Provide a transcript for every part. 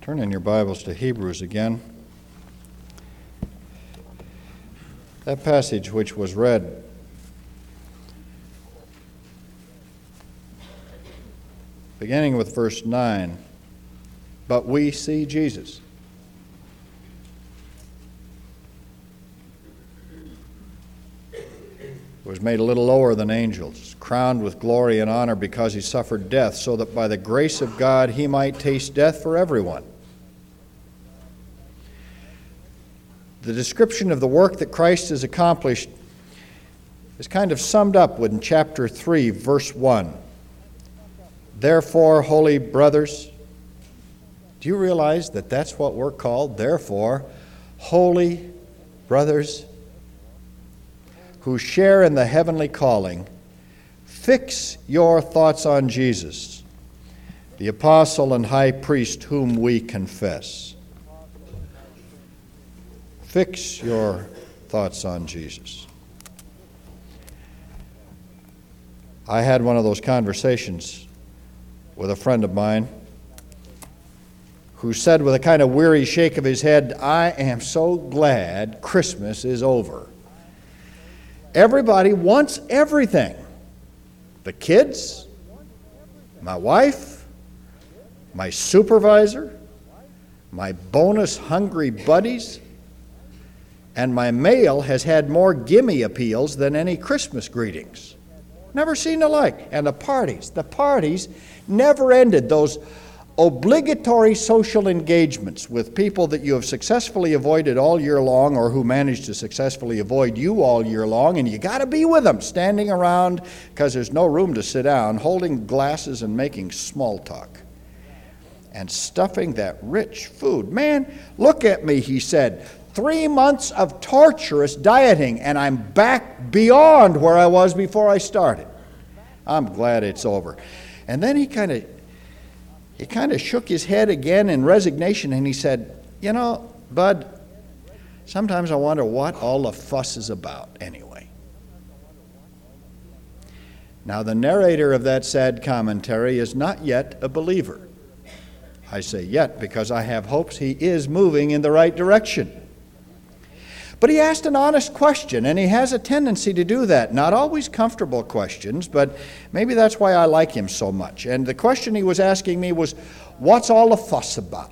Turn in your Bibles to Hebrews again. That passage which was read beginning with verse 9, but we see Jesus. Was made a little lower than angels, crowned with glory and honor because he suffered death, so that by the grace of God he might taste death for everyone. The description of the work that Christ has accomplished is kind of summed up in chapter 3, verse 1. Therefore, holy brothers, do you realize that that's what we're called? Therefore, holy brothers who share in the heavenly calling, fix your thoughts on Jesus, the apostle and high priest whom we confess. Fix your thoughts on Jesus. I had one of those conversations with a friend of mine who said with a kind of weary shake of his head, I am so glad Christmas is over. Everybody wants everything. The kids, my wife, my supervisor, my bonus-hungry buddies, and my mail has had more gimme appeals than any Christmas greetings. Never seen the like. And the parties never ended. Those obligatory social engagements with people that you have successfully avoided all year long or who managed to successfully avoid you all year long, and you got to be with them, standing around because there's no room to sit down, holding glasses and making small talk and stuffing that rich food. Man, look at me, he said. 3 months of torturous dieting, and I'm back beyond where I was before I started. I'm glad it's over. And then he kind of shook his head again in resignation, and he said, you know, Bud, sometimes I wonder what all the fuss is about anyway. Now, the narrator of that sad commentary is not yet a believer. I say yet because I have hopes he is moving in the right direction. But he asked an honest question, and he has a tendency to do that. Not always comfortable questions, but maybe that's why I like him so much. And the question he was asking me was, what's all the fuss about?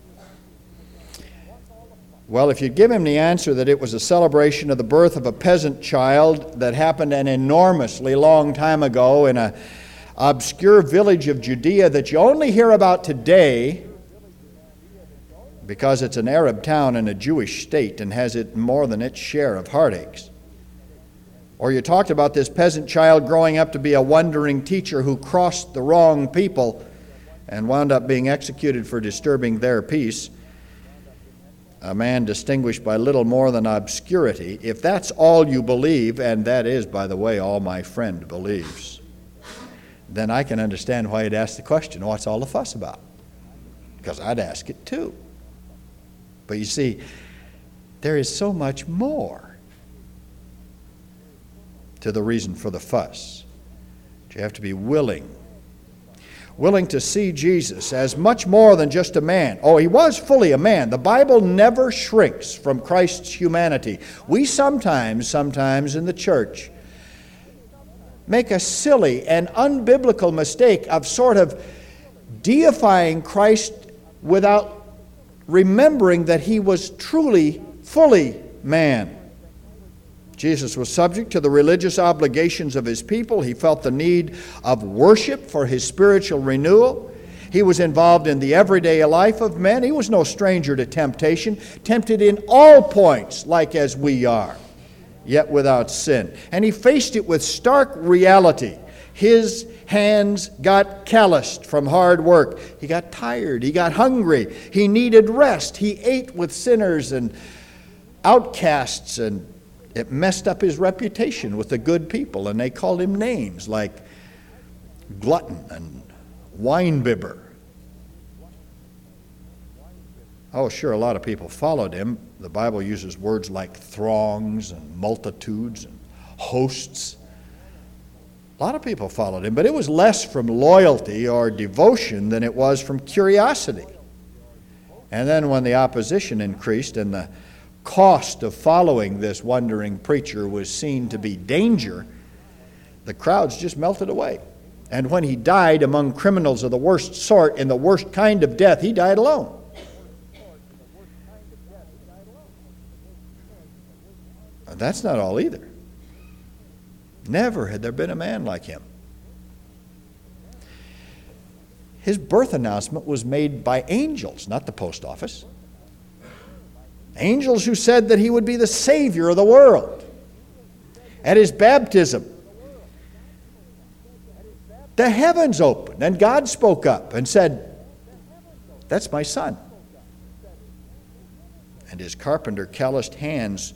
Well, if you give him the answer that it was a celebration of the birth of a peasant child that happened an enormously long time ago in an obscure village of Judea that you only hear about today, because it's an Arab town in a Jewish state and has it more than its share of heartaches. Or you talked about this peasant child growing up to be a wandering teacher who crossed the wrong people and wound up being executed for disturbing their peace, a man distinguished by little more than obscurity. If that's all you believe, and that is, by the way, all my friend believes, then I can understand why he'd ask the question, what's all the fuss about? Because I'd ask it too. But you see, there is so much more to the reason for the fuss. You have to be willing to see Jesus as much more than just a man. Oh, he was fully a man. The Bible never shrinks from Christ's humanity. We sometimes in the church make a silly and unbiblical mistake of sort of deifying Christ without remembering that he was truly, fully man. Jesus was subject to the religious obligations of his people. He felt the need of worship for his spiritual renewal. He was involved in the everyday life of men. He was no stranger to temptation, tempted in all points like as we are, yet without sin. And he faced it with stark reality. His hands got calloused from hard work. He got tired. He got hungry. He needed rest. He ate with sinners and outcasts, and it messed up his reputation with the good people, and they called him names like glutton and winebibber. Oh, sure, a lot of people followed him. The Bible uses words like throngs and multitudes and hosts. A lot of people followed him, but it was less from loyalty or devotion than it was from curiosity. And then when the opposition increased and the cost of following this wandering preacher was seen to be danger, the crowds just melted away. And when he died among criminals of the worst sort, in the worst kind of death, he died alone. That's not all either. Never had there been a man like him. His birth announcement was made by angels, not the post office. Angels who said that he would be the Savior of the world. At his baptism, the heavens opened and God spoke up and said, "That's my son." And his carpenter calloused hands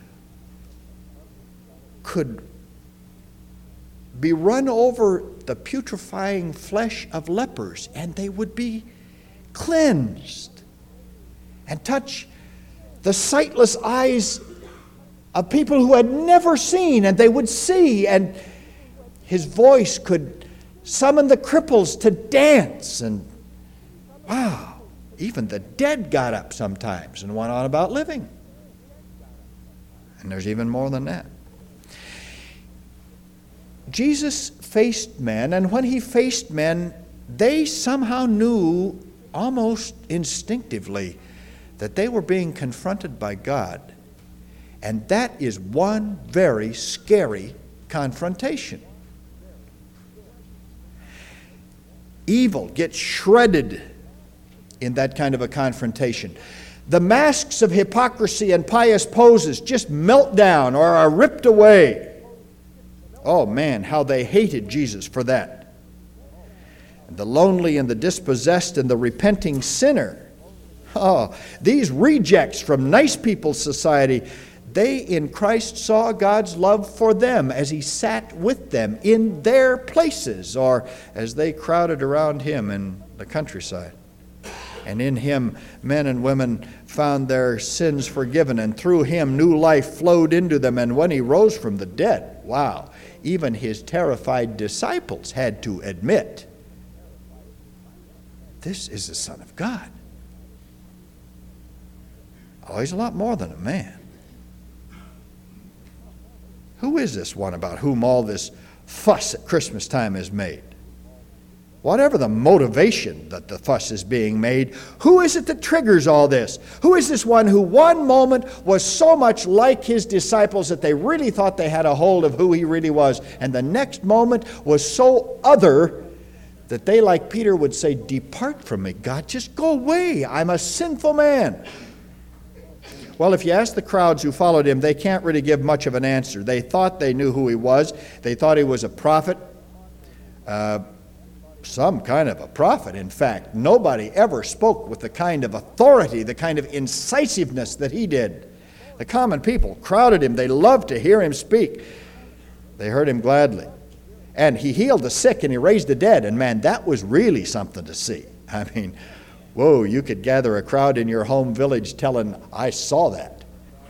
could be run over the putrefying flesh of lepers, and they would be cleansed, and touch the sightless eyes of people who had never seen, and they would see, and his voice could summon the cripples to dance, and wow, even the dead got up sometimes and went on about living. And there's even more than that. Jesus faced men, and when he faced men, they somehow knew almost instinctively that they were being confronted by God. And that is one very scary confrontation. Evil gets shredded in that kind of a confrontation. The masks of hypocrisy and pious poses just melt down or are ripped away. Oh man, how they hated Jesus for that. And the lonely and the dispossessed and the repenting sinner. Oh, these rejects from nice people's society, they in Christ saw God's love for them as he sat with them in their places or as they crowded around him in the countryside. And in him, men and women found their sins forgiven, and through him, new life flowed into them. And when he rose from the dead, wow, even his terrified disciples had to admit, this is the Son of God. Oh, he's a lot more than a man. Who is this one about whom all this fuss at Christmas time is made? Whatever the motivation that the fuss is being made, who is it that triggers all this? Who is this one who one moment was so much like his disciples that they really thought they had a hold of who he really was, and the next moment was so other that they, like Peter, would say, "Depart from me, God, just go away. I'm a sinful man." Well, if you ask the crowds who followed him, they can't really give much of an answer. They thought they knew who he was. They thought he was a prophet. Some kind of a prophet, in fact. Nobody ever spoke with the kind of authority, the kind of incisiveness that he did. The common people crowded him. They loved to hear him speak. They heard him gladly. And he healed the sick and he raised the dead. And man, that was really something to see. I mean, whoa, you could gather a crowd in your home village telling, "I saw that."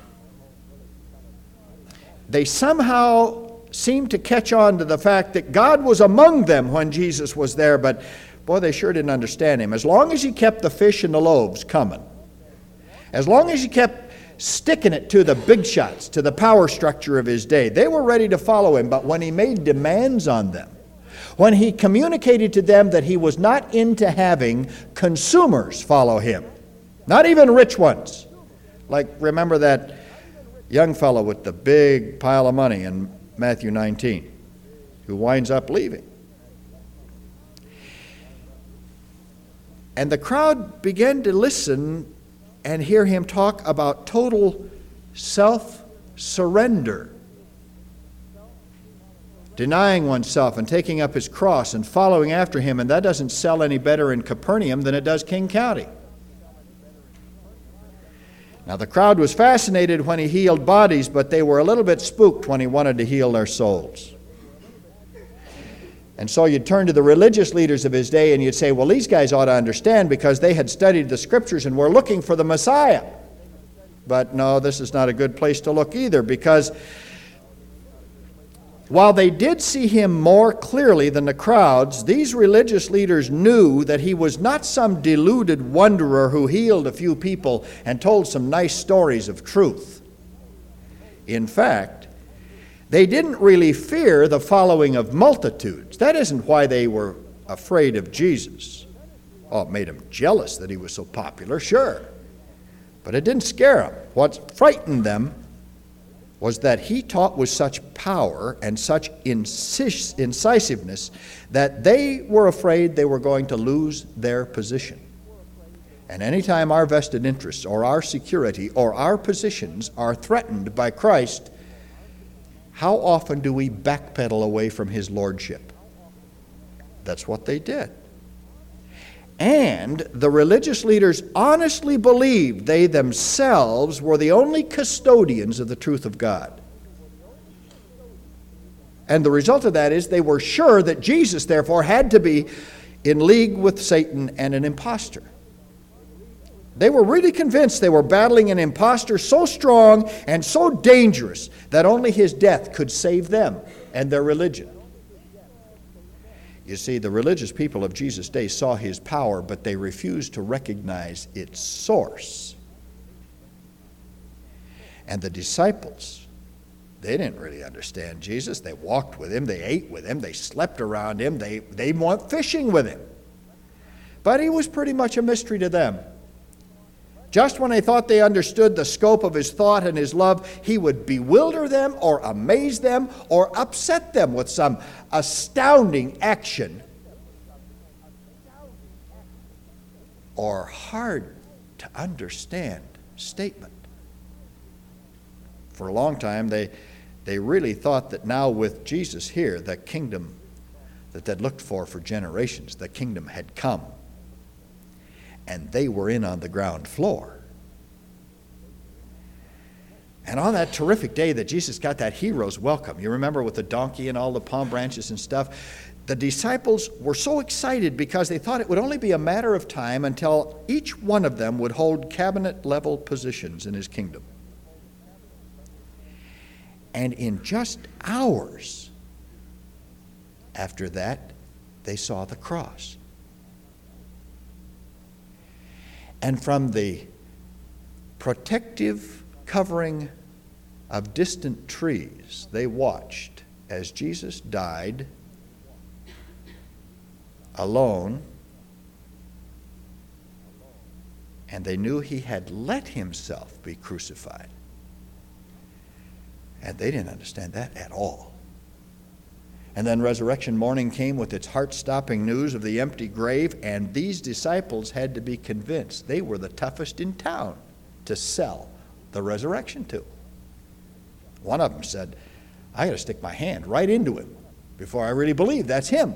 They somehow seemed to catch on to the fact that God was among them when Jesus was there, but boy, they sure didn't understand him. As long as he kept the fish and the loaves coming, as long as he kept sticking it to the big shots, to the power structure of his day, they were ready to follow him. But when he made demands on them, when he communicated to them that he was not into having consumers follow him, not even rich ones, like remember that young fellow with the big pile of money in Matthew 19, who winds up leaving. And the crowd began to listen and hear him talk about total self-surrender, denying oneself and taking up his cross and following after him. And that doesn't sell any better in Capernaum than it does King County. Now, the crowd was fascinated when he healed bodies, but they were a little bit spooked when he wanted to heal their souls. And so you'd turn to the religious leaders of his day and you'd say, well, these guys ought to understand because they had studied the Scriptures and were looking for the Messiah. But no, this is not a good place to look either, because While they did see him more clearly than the crowds, these religious leaders knew that he was not some deluded wanderer who healed a few people and told some nice stories of truth. In fact, they didn't really fear the following of multitudes. That isn't why they were afraid of Jesus. Oh, it made them jealous that he was so popular, sure. But it didn't scare them. What frightened them was that he taught with such power and such incisiveness that they were afraid they were going to lose their position. And anytime our vested interests or our security or our positions are threatened by Christ, how often do we backpedal away from his lordship? That's what they did. And the religious leaders honestly believed they themselves were the only custodians of the truth of God. And the result of that is they were sure that Jesus, therefore, had to be in league with Satan and an impostor. They were really convinced they were battling an impostor so strong and so dangerous that only his death could save them and their religion. You see, the religious people of Jesus' day saw his power, but they refused to recognize its source. And the disciples, they didn't really understand Jesus. They walked with him, they ate with him, they slept around him, they went fishing with him. But he was pretty much a mystery to them. Just when they thought they understood the scope of his thought and his love, he would bewilder them or amaze them or upset them with some astounding action or hard to understand statement. For a long time, they really thought that now with Jesus here, the kingdom that they'd looked for generations, the kingdom had come. And they were in on the ground floor. And on that terrific day that Jesus got that hero's welcome, you remember with the donkey and all the palm branches and stuff, the disciples were so excited because they thought it would only be a matter of time until each one of them would hold cabinet-level positions in his kingdom. And in just hours after that, they saw the cross. And from the protective covering of distant trees, they watched as Jesus died alone, and they knew he had let himself be crucified. And they didn't understand that at all. And then resurrection morning came with its heart-stopping news of the empty grave, and these disciples had to be convinced they were the toughest in town to sell the resurrection to. One of them said, I got to stick my hand right into him before I really believe that's him.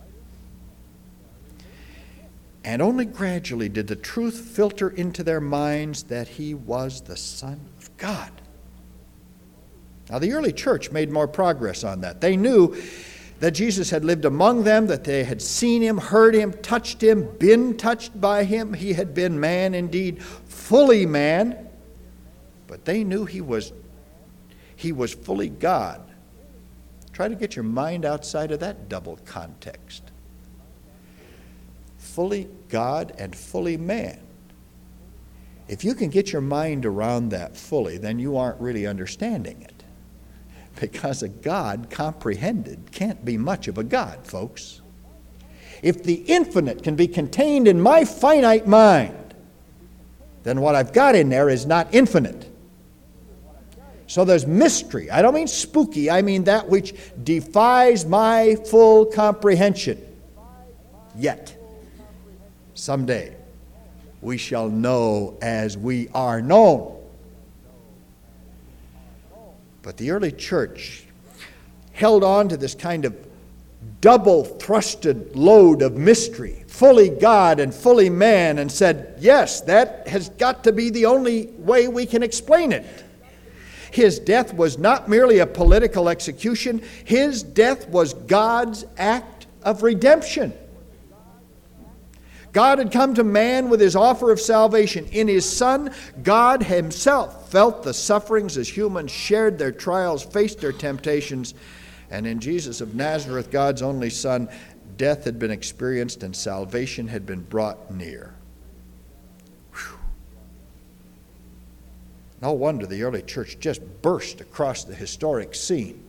And only gradually did the truth filter into their minds that he was the Son of God. Now, the early church made more progress on that. They knew that Jesus had lived among them, that they had seen him, heard him, touched him, been touched by him. He had been man indeed, fully man. But they knew he was fully God. Try to get your mind outside of that double context. Fully God and fully man. If you can get your mind around that fully, then you aren't really understanding it. Because a God comprehended can't be much of a God, folks. If the infinite can be contained in my finite mind, then what I've got in there is not infinite. So there's mystery. I don't mean spooky. I mean that which defies my full comprehension. Yet, someday, we shall know as we are known. But the early church held on to this kind of double-thrusted load of mystery, fully God and fully man, and said, yes, that has got to be the only way we can explain it. His death was not merely a political execution. His death was God's act of redemption. God had come to man with his offer of salvation. In his Son, God himself felt the sufferings as humans, shared their trials, faced their temptations, And in Jesus of Nazareth, God's only Son, death had been experienced and salvation had been brought near. Whew. No wonder the early church just burst across the historic scene,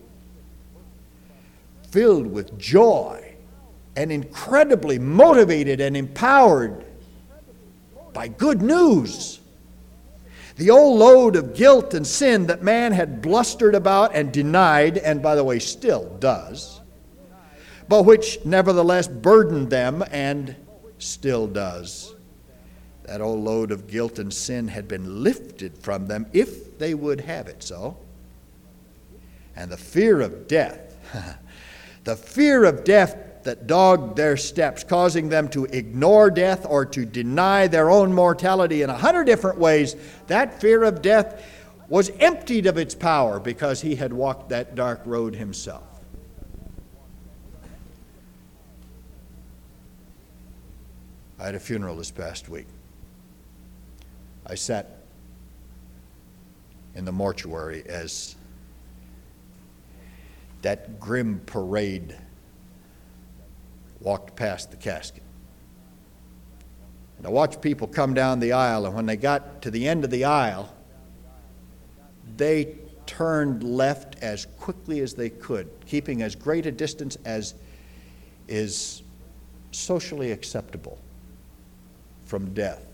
filled with joy and incredibly motivated and empowered by good news. The old load of guilt and sin that man had blustered about and denied, and by the way, still does, but which nevertheless burdened them and still does. That old load of guilt and sin had been lifted from them if they would have it so. And the fear of death, the fear of death that dogged their steps, causing them to ignore death or to deny their own mortality in 100 different ways, that fear of death was emptied of its power because he had walked that dark road himself. I had a funeral this past week. I sat in the mortuary as that grim parade walked past the casket. And I watched people come down the aisle, and when they got to the end of the aisle, they turned left as quickly as they could, keeping as great a distance as is socially acceptable from death.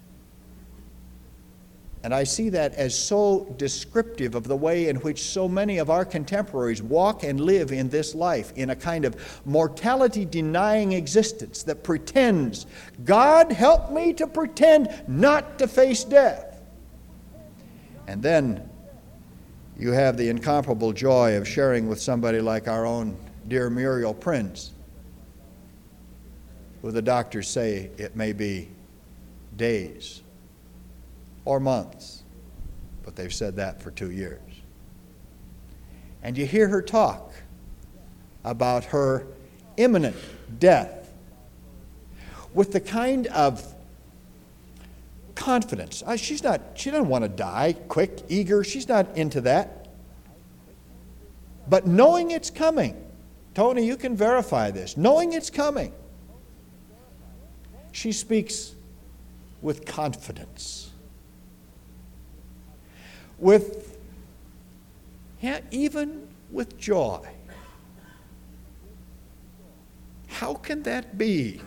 And I see that as so descriptive of the way in which so many of our contemporaries walk and live in this life, in a kind of mortality-denying existence that pretends, God help me to pretend not to face death. And then you have the incomparable joy of sharing with somebody like our own dear Muriel Prince, who the doctors say it may be days or months, but they've said that for 2 years. And you hear her talk about her imminent death with the kind of confidence. She doesn't want to die quick, eager. She's not into that. But knowing it's coming, Tony, you can verify this. Knowing it's coming, she speaks with confidence. Even with joy. How can that be?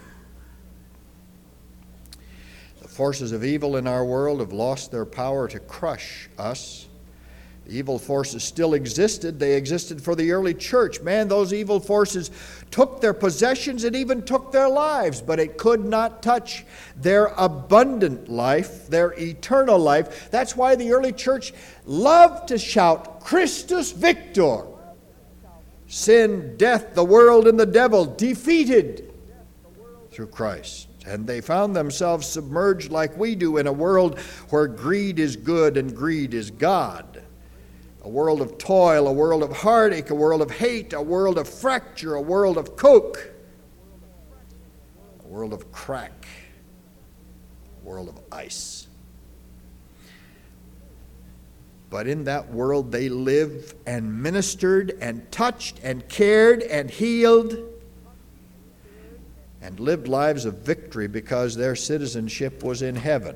The forces of evil in our world have lost their power to crush us. The evil forces still existed. They existed for the early church. Man, those evil forces took their possessions and even took their lives, but it could not touch their abundant life, their eternal life. That's why the early church loved to shout, Christus Victor. Sin, death, the world, and the devil defeated through Christ. And they found themselves submerged like we do in a world where greed is good and greed is God. A world of toil, a world of heartache, a world of hate, a world of fracture, a world of coke, a world of crack, a world of ice. But in that world they lived and ministered and touched and cared and healed and lived lives of victory because their citizenship was in heaven.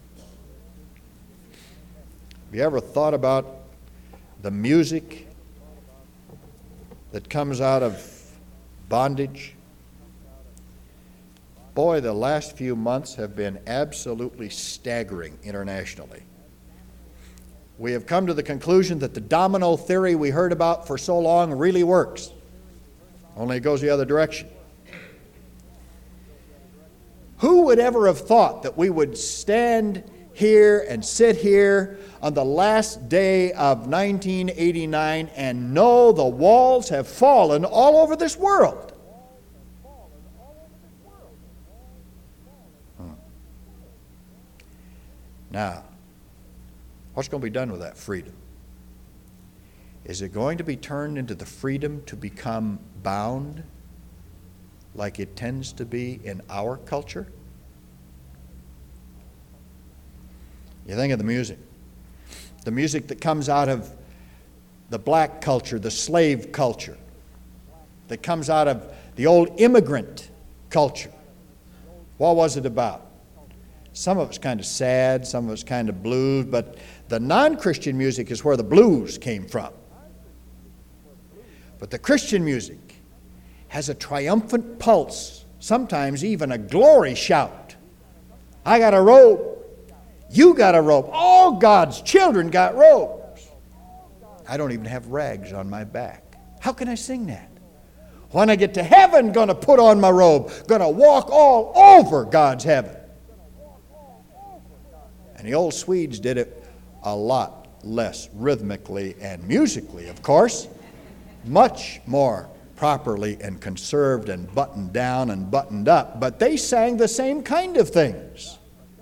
Have you ever thought about the music that comes out of bondage? Boy, the last few months have been absolutely staggering internationally. We have come to the conclusion that the domino theory we heard about for so long really works, only it goes the other direction. Who would ever have thought that we would stand here and sit here on the last day of 1989 and know the walls have fallen all over this world? Now, what's going to be done with that freedom? Is it going to be turned into the freedom to become bound like it tends to be in our culture? You think of the music that comes out of the black culture, the slave culture, that comes out of the old immigrant culture. What was it about? Some of it's kind of sad, some of it's kind of blues, but the non-Christian music is where the blues came from. But the Christian music has a triumphant pulse, sometimes even a glory shout. I got a robe. You got a robe. All God's children got robes. I don't even have rags on my back. How can I sing that? When I get to heaven, going to put on my robe, going to walk all over God's heaven. And the old Swedes did it a lot less rhythmically and musically, of course, much more properly and conserved and buttoned down and buttoned up, but they sang the same kind of things.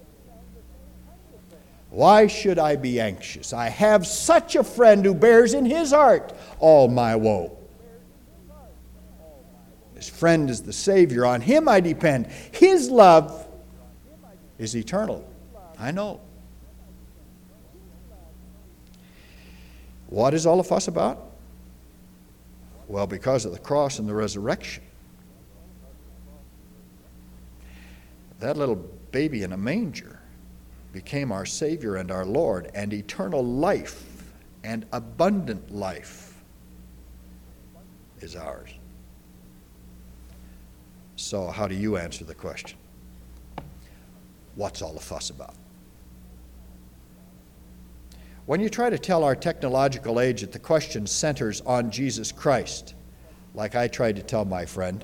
Why should I be anxious? I have such a friend who bears in his heart all my woe. His friend is the Savior. On him I depend. His love is eternal. I know. What is all the fuss about? Well, because of the cross and the resurrection. That little baby in a manger became our Savior and our Lord, and eternal life and abundant life is ours. So how do you answer the question? What's all the fuss about? When you try to tell our technological age that the question centers on Jesus Christ, like I tried to tell my friend,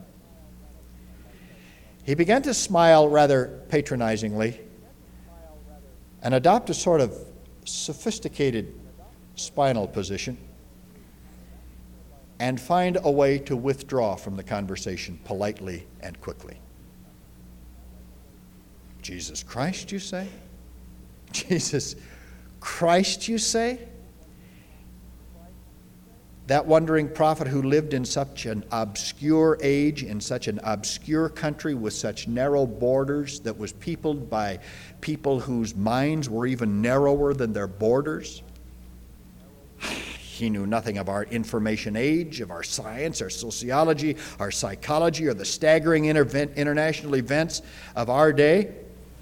he began to smile rather patronizingly and adopt a sort of sophisticated spinal position and find a way to withdraw from the conversation politely and quickly. Jesus Christ, you say? Jesus Christ, you say? That wandering prophet who lived in such an obscure age, in such an obscure country with such narrow borders that was peopled by people whose minds were even narrower than their borders. He knew nothing of our information age, of our science, our sociology, our psychology, or the staggering international events of our day.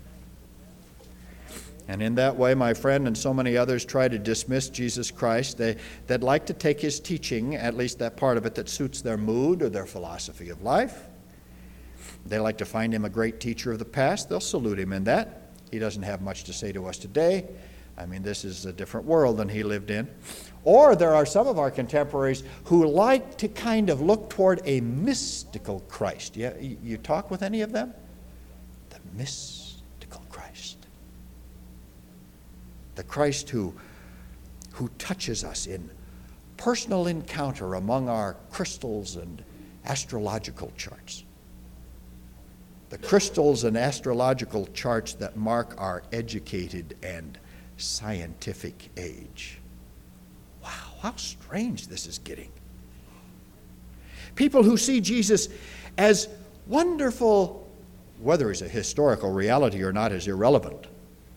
And in that way, my friend and so many others try to dismiss Jesus Christ. They'd like to take his teaching, at least that part of it that suits their mood or their philosophy of life. They like to find him a great teacher of the past. They'll salute him in that. He doesn't have much to say to us today. I mean, this is a different world than he lived in. Or there are some of our contemporaries who like to kind of look toward a mystical Christ. You talk with any of them? The mystical Christ. The Christ who touches us in personal encounter among our crystals and astrological charts. The crystals and astrological charts that mark our educated and scientific age. Wow, how strange this is getting. People who see Jesus as wonderful, whether he's a historical reality or not is irrelevant.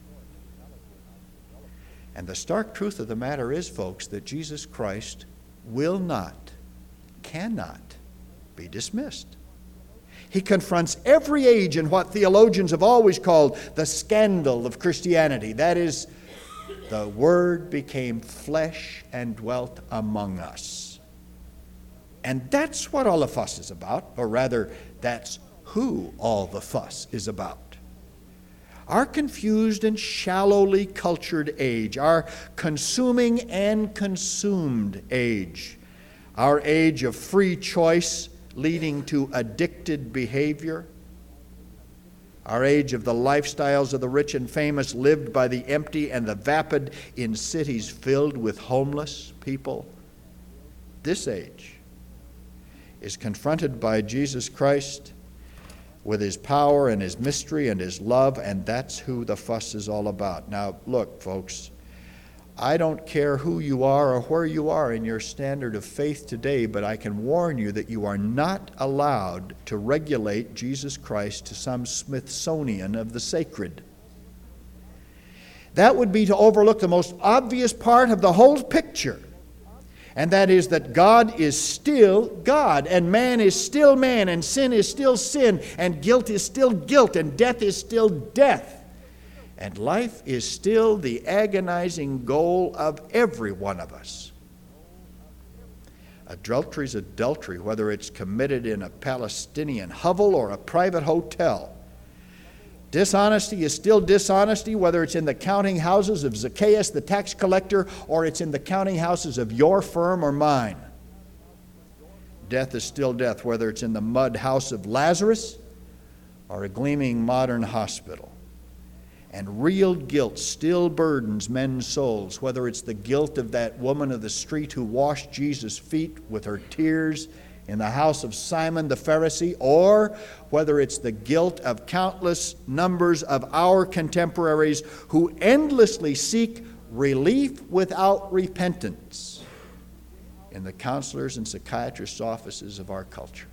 And the stark truth of the matter is, folks, that Jesus Christ will not, cannot be dismissed. He confronts every age in what theologians have always called the scandal of Christianity. That is, the Word became flesh and dwelt among us. And that's what all the fuss is about, or rather, that's who all the fuss is about. Our confused and shallowly cultured age, our consuming and consumed age, our age of free choice leading to addicted behavior, our age of the lifestyles of the rich and famous lived by the empty and the vapid in cities filled with homeless people. This age is confronted by Jesus Christ with his power and his mystery and his love, and that's who the fuss is all about. Now, look, folks, I don't care who you are or where you are in your standard of faith today, but I can warn you that you are not allowed to regulate Jesus Christ to some Smithsonian of the sacred. That would be to overlook the most obvious part of the whole picture. And that is that God is still God, and man is still man, and sin is still sin, and guilt is still guilt, and death is still death. And life is still the agonizing goal of every one of us. Adultery is adultery, whether it's committed in a Palestinian hovel or a private hotel. Dishonesty is still dishonesty, whether it's in the counting houses of Zacchaeus the tax collector or it's in the counting houses of your firm or mine. Death is still death, whether it's in the mud house of Lazarus or a gleaming modern hospital. And real guilt still burdens men's souls, whether it's the guilt of that woman of the street who washed Jesus' feet with her tears in the house of Simon the Pharisee, or whether it's the guilt of countless numbers of our contemporaries who endlessly seek relief without repentance in the counselors' and psychiatrists' offices of our culture.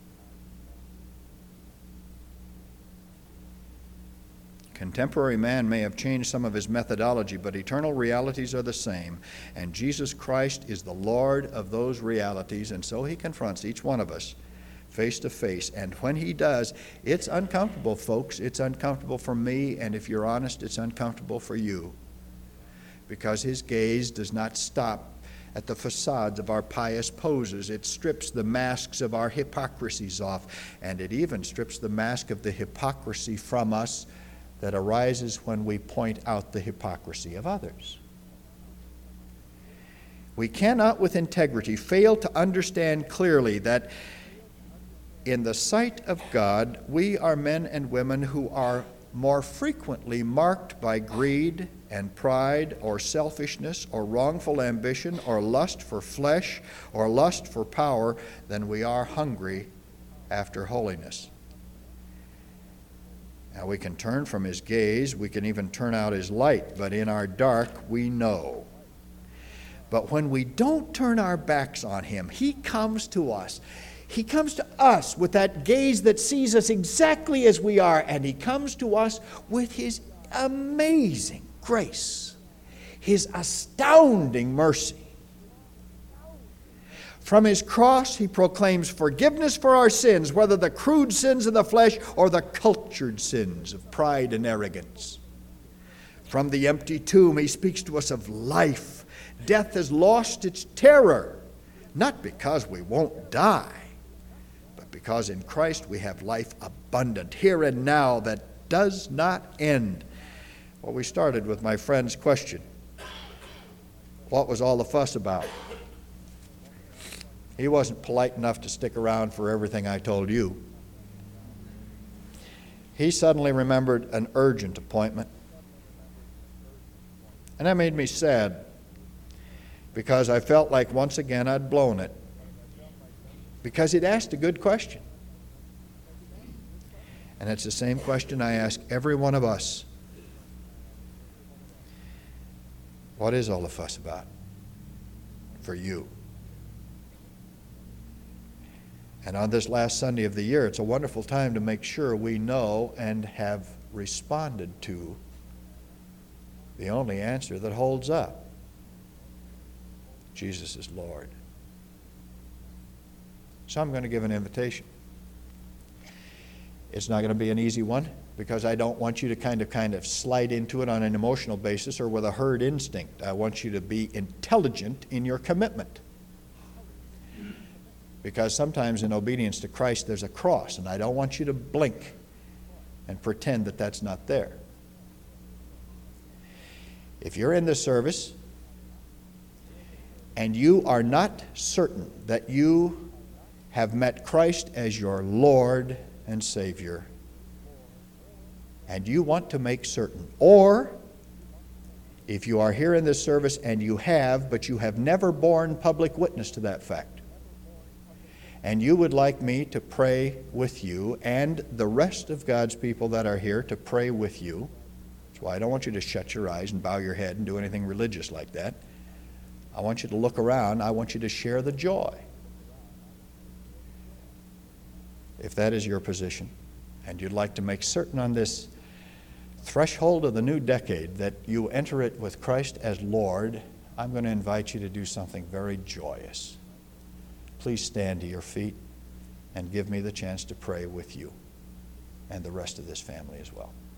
Contemporary man may have changed some of his methodology, but eternal realities are the same, and Jesus Christ is the Lord of those realities, and so he confronts each one of us face to face. And when he does, it's uncomfortable, folks. It's uncomfortable for me, and if you're honest, it's uncomfortable for you, because his gaze does not stop at the facades of our pious poses. It strips the masks of our hypocrisies off, and it even strips the mask of the hypocrisy from us that arises when we point out the hypocrisy of others. We cannot with integrity fail to understand clearly that in the sight of God, we are men and women who are more frequently marked by greed and pride or selfishness or wrongful ambition or lust for flesh or lust for power than we are hungry after holiness. Now, we can turn from his gaze, we can even turn out his light, but in our dark we know. But when we don't turn our backs on him, he comes to us. He comes to us with that gaze that sees us exactly as we are, and he comes to us with his amazing grace, his astounding mercy. From his cross, he proclaims forgiveness for our sins, whether the crude sins of the flesh or the cultured sins of pride and arrogance. From the empty tomb, he speaks to us of life. Death has lost its terror, not because we won't die, but because in Christ we have life abundant, here and now, that does not end. Well, we started with my friend's question. What was all the fuss about? He wasn't polite enough to stick around for everything I told you. He suddenly remembered an urgent appointment. And that made me sad, because I felt like once again I'd blown it. Because he'd asked a good question. And it's the same question I ask every one of us. What is all the fuss about for you? And on this last Sunday of the year, it's a wonderful time to make sure we know and have responded to the only answer that holds up. Jesus is Lord. So I'm going to give an invitation. It's not going to be an easy one, because I don't want you to kind of slide into it on an emotional basis or with a herd instinct. I want you to be intelligent in your commitment. Because sometimes in obedience to Christ there's a cross, and I don't want you to blink and pretend that that's not there. If you're in this service and you are not certain that you have met Christ as your Lord and Savior, and you want to make certain, or if you are here in this service and you have, but you have never borne public witness to that fact, and you would like me to pray with you and the rest of God's people that are here to pray with you. That's why I don't want you to shut your eyes and bow your head and do anything religious like that. I want you to look around. I want you to share the joy. If that is your position, and you'd like to make certain on this threshold of the new decade that you enter it with Christ as Lord, I'm going to invite you to do something very joyous. Please stand to your feet and give me the chance to pray with you and the rest of this family as well.